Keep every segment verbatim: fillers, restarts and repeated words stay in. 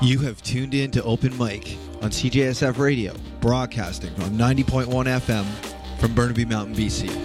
You have tuned in to Open Mic on C J S F Radio, broadcasting on ninety point one F M from Burnaby Mountain, B C.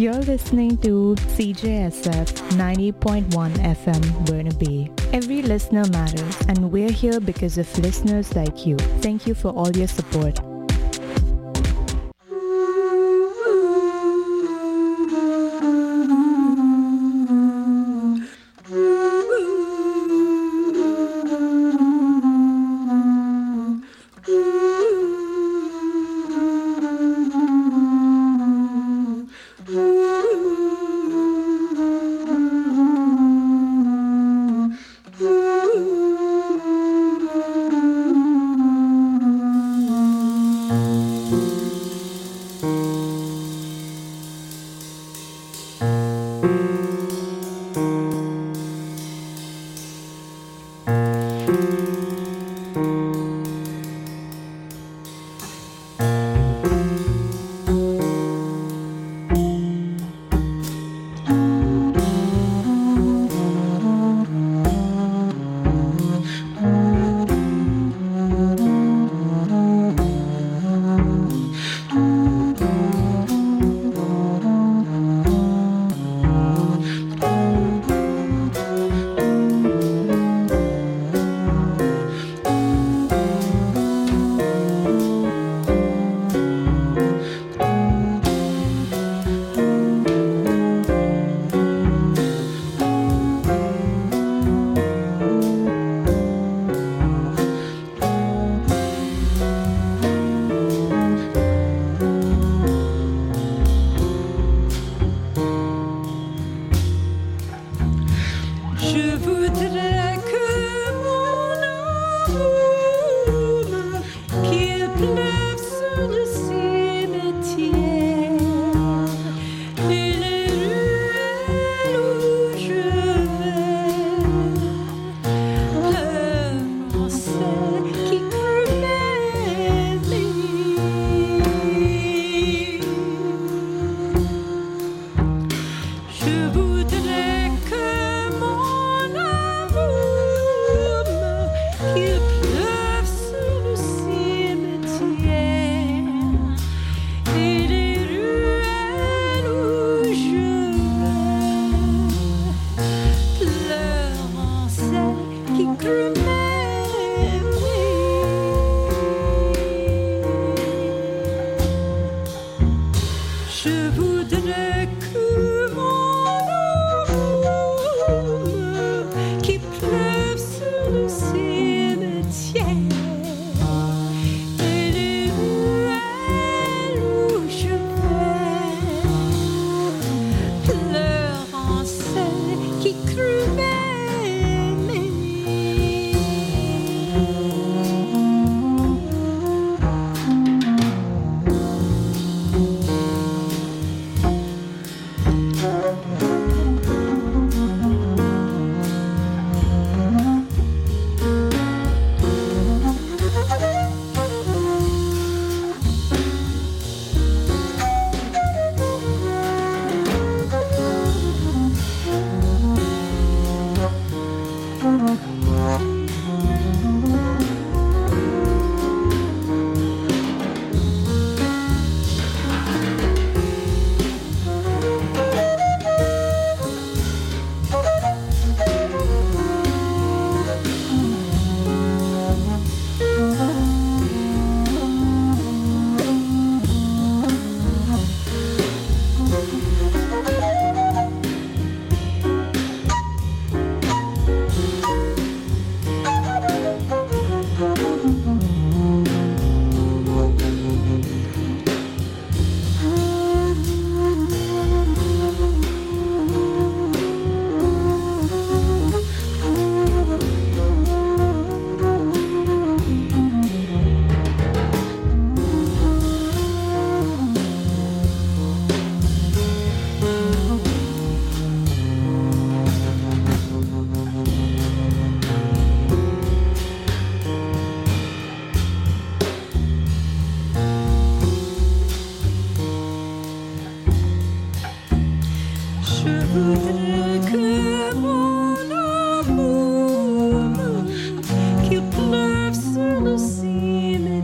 You're listening to C J S F ninety point one F M Burnaby. Every listener matters, and we're here because of listeners like you. Thank you for all your support.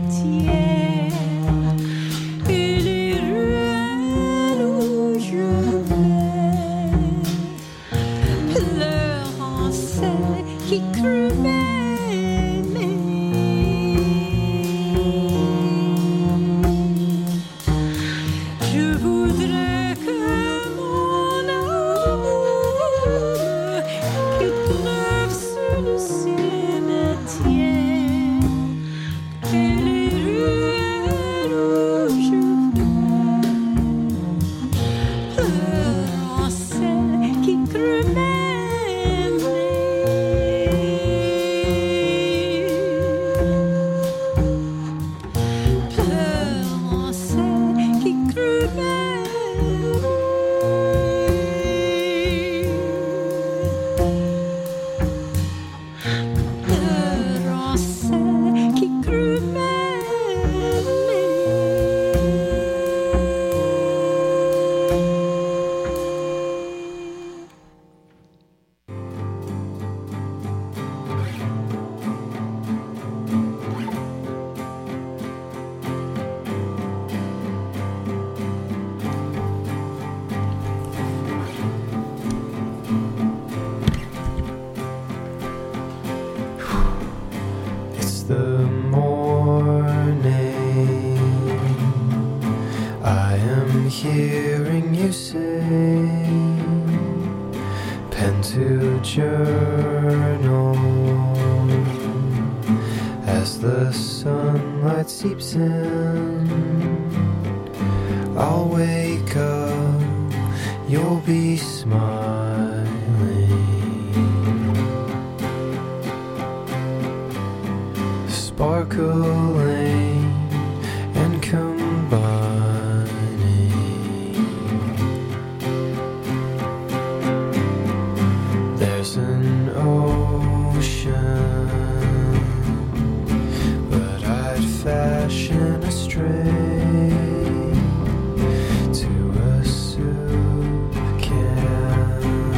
Et les ruelles où je Seeps in, I'll wake up, you'll be smiling, sparkling and combining. There's an ocean fashion astray to a soup can.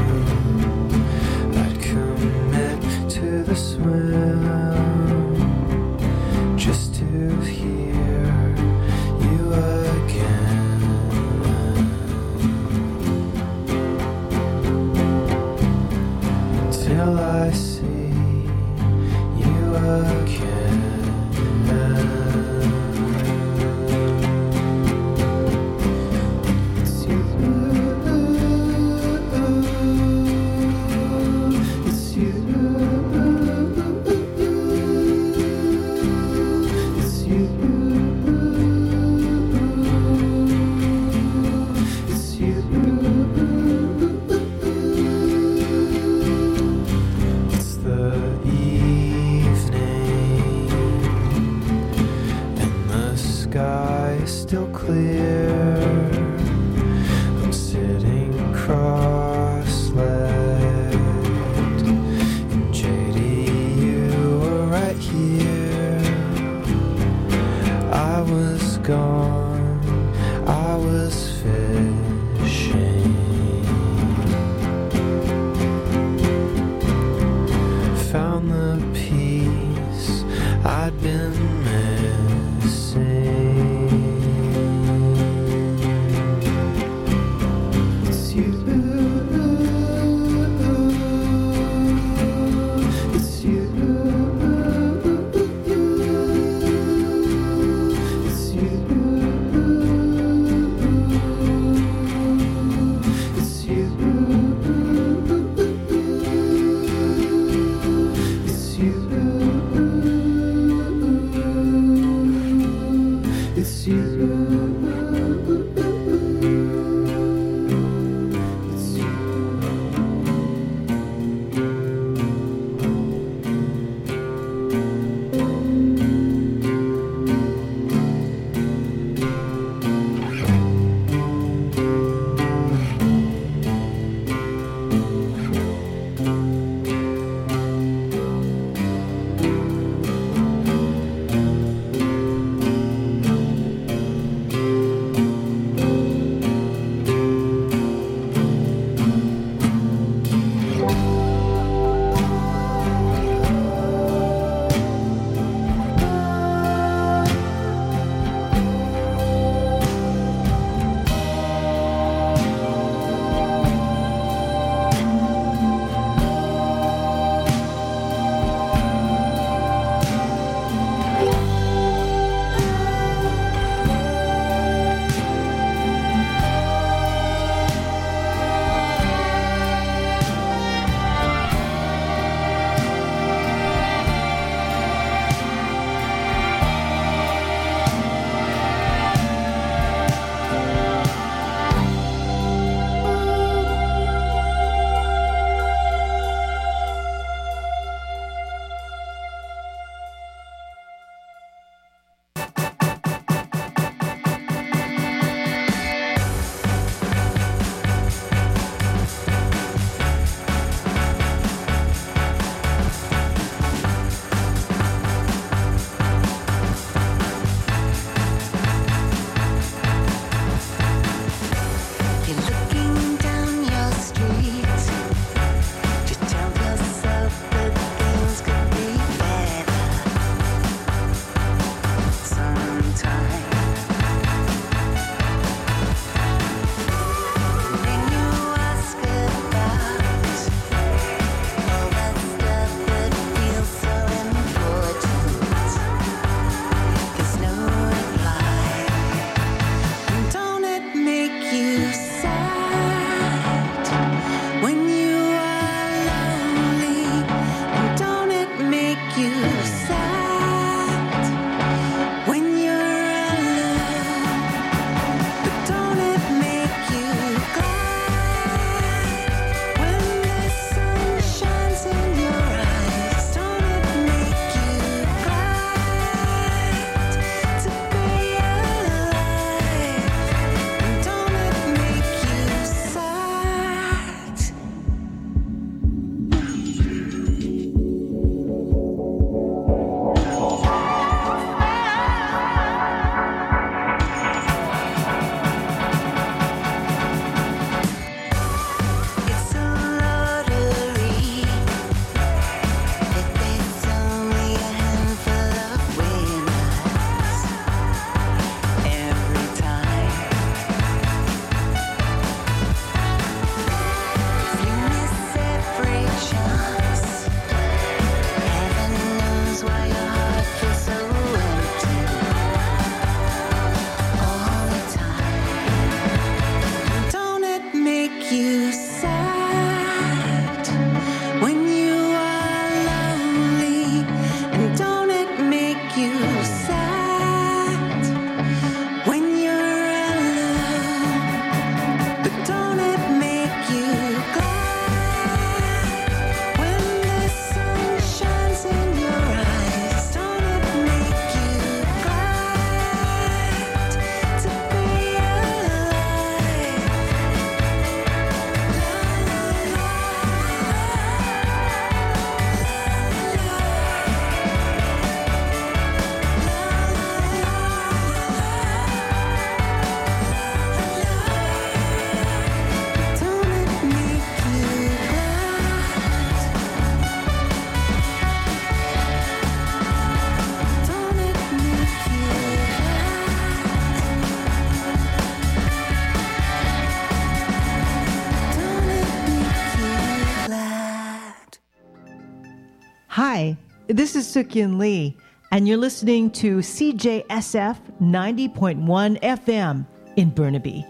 Hi, this is Suk-Yin Lee, and you're listening to C J S F ninety point one F M in Burnaby.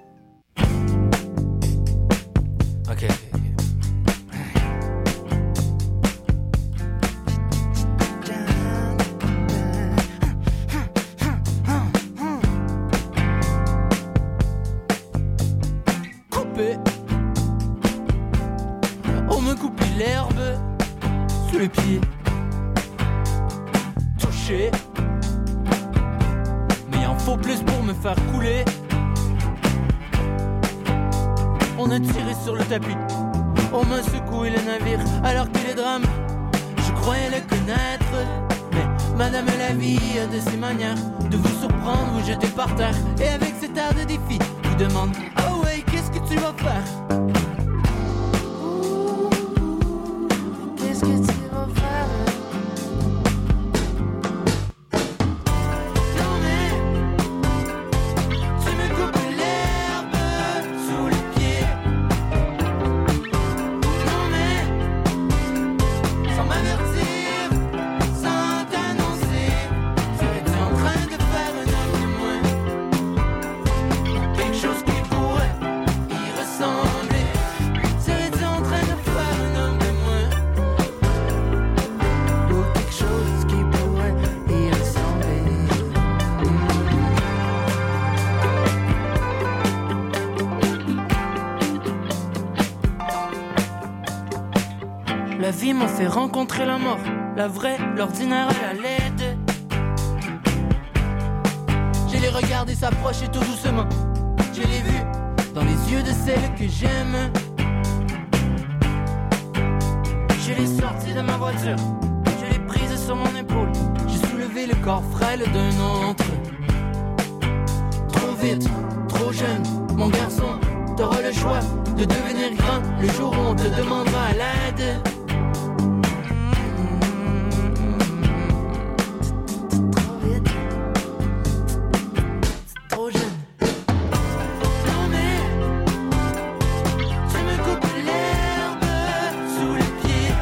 Okay, okay, Coupé. On me coupe l'herbe sous les pieds. Touché. Mais il en faut plus pour me faire couler. On a tiré sur le tapis. On m'a secoué le navire. Alors que les drames, je croyais les connaître. Mais madame la vie a de ses manières de vous surprendre, vous jeter par terre. Et avec cet air de défi, vous demande: oh ouais, qu'est-ce que tu vas faire? Qu'est-ce que tu vas faire? Non mais tu me coupes l'herbe sous les pieds. Non mais sans m'avertir, sans t'annoncer, serais-tu en train de faire un homme de moins? Quelque chose qui pourrait y ressembler. Serais-tu en train de faire un homme de moins? Ou quelque chose qui pourrait y ressembler. La vie m'a fait rencontrer la mort, la vraie, l'ordinaire à la laide. Je l'ai regardé s'approcher tout doucement. Je l'ai vu dans les yeux de celle que j'aime. Je l'ai sortie de ma voiture, je l'ai prise sur mon épaule. J'ai soulevé le corps frêle d'un autre. Trop vite, trop jeune, mon garçon, t'auras le choix de devenir grand le jour où on te demandera l'aide. Trop vite, trop jeune. Non mais tu me coupes l'herbe sous les pieds.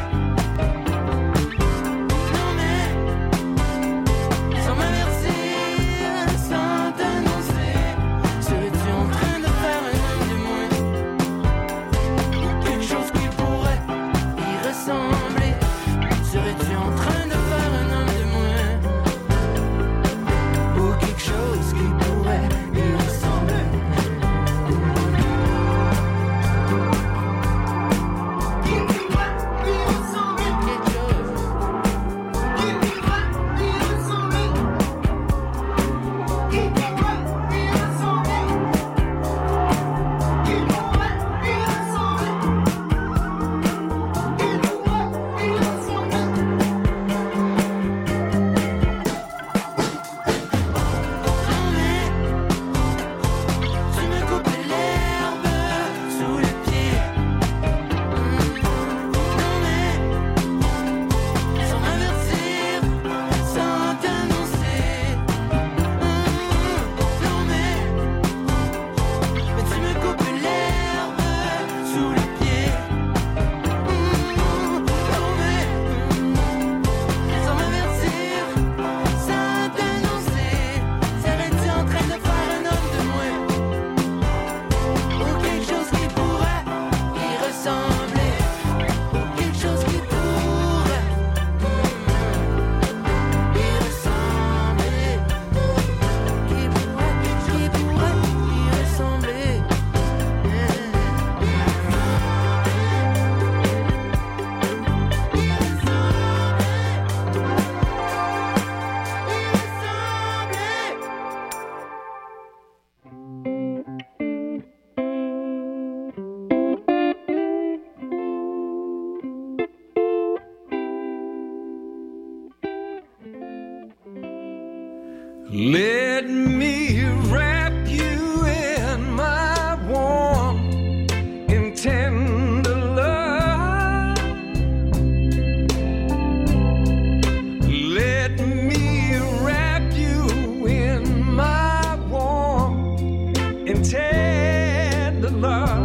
Non mais sans m'avertir, sans t'annoncer, serais-tu en train de faire un homme de moins? Quelque chose qui pourrait y ressembler. Serais-tu en train de faire un homme de moins? Ou quelque chose qui pourrait y ressembler. Quelque chose. Non mais tu me coupes l'herbe sous les pieds. Non mais sans m'avertir, sans t'annoncer. Non mais mais tu me coupes l'herbe sous les pieds. Non mais sans m'avertir, sans t'annoncer, serais-tu en train de faire un homme de moins? Ou quelque chose qui pourrait y ressembler. Ou quelque chose qui pourrait y ressembler. Qui pourrait, qui pourrait y ressembler. Let me wrap you in my warm and tender love. Let me wrap you in my warm and tender love.